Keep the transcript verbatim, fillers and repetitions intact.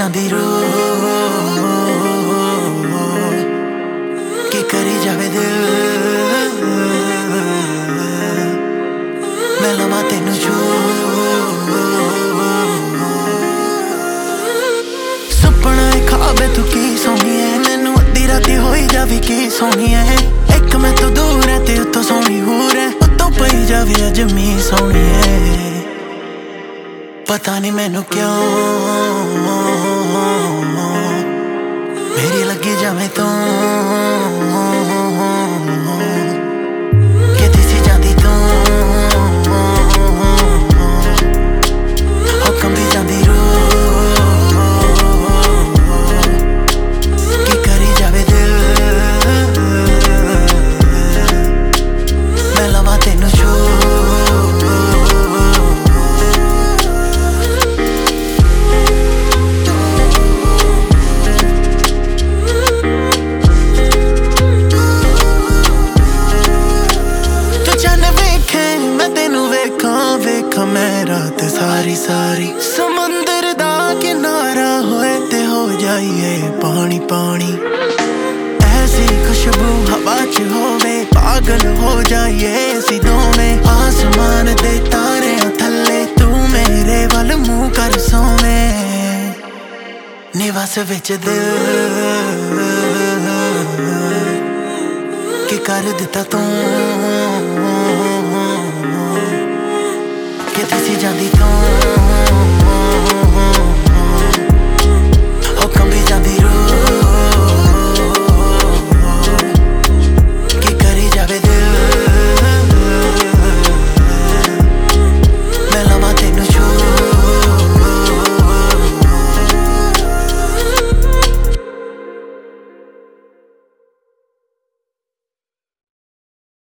ਜਾਂਦੀ ਰੂ ਕੀ ਕਰੀ ਜਾਵੇ ਦਿਲ ਮੈਂ ਲਵਾਂ ਤੈਨੂੰ ਛੂ ਸੁਪਨਾ ਏ ਖਾਬ ਤੂੰ ਕੀ ਸੋਹਣੀ ਐ ਮੈਨੂੰ ਅੱਧੀ ਰਾਤੀ ਹੋਈ ਜਾਵੇ ਕੀ ਸੋਹਣੀ ਐ ਇੱਕ ਮੈਂ ਤੋਂ ਦੂਰ ਐ ਤੇ ਉੱਤੋਂ ਸੋਹਣੀ ਹੂਰ ਐ ਉੱਤੋਂ ਪਈ ਜਾਵੇ ਅੱਜ ਮੀਂਹ ਸੋਹਣੀ ਐ पता नहीं मैनू क्यों मेरी लगी जावे तू कि दिसी जाती तू हुक्म भी जाती रू की करी जावे दिल मैं लवां तैनू छू मैं रात सारी सारी समंदर दा किनारा होए ते हो जाइए पानी पानी ऐसी खुशबू हवा च होवे पागल हो जाइए असी दोवें आसमान दे तारे थल्ले तू मेरे वल मुंह कर सोवे निवास विच दिल की कर दिता तू कि दिसी जाती तू